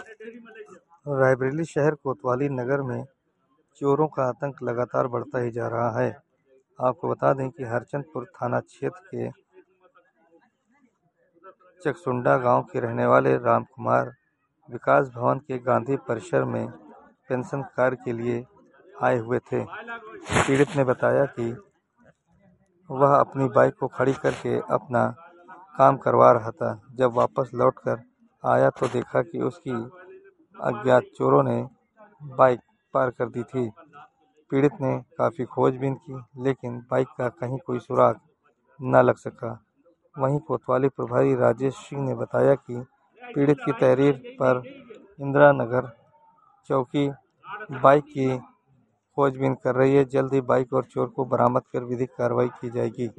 रायबरेली शहर कोतवाली नगर में चोरों का आतंक लगातार बढ़ता ही जा रहा है। आपको बता दें कि हरचंदपुर थाना क्षेत्र के चकसुंडा गांव के रहने वाले रामकुमार विकास भवन के गांधी परिसर में पेंशन कार्य के लिए आए हुए थे। पीड़ित ने बताया कि वह अपनी बाइक को खड़ी करके अपना काम करवा रहा था। जब वापस लौटकर आया तो देखा कि उसकी अज्ञात चोरों ने बाइक पार कर दी थी। पीड़ित ने काफ़ी खोजबीन की, लेकिन बाइक का कहीं कोई सुराग न लग सका। वहीं कोतवाली प्रभारी राजेश सिंह ने बताया कि पीड़ित की तहरीर पर इंदिरा नगर चौकी बाइक की खोजबीन कर रही है। जल्द ही बाइक और चोर को बरामद कर विधिक कार्रवाई की जाएगी।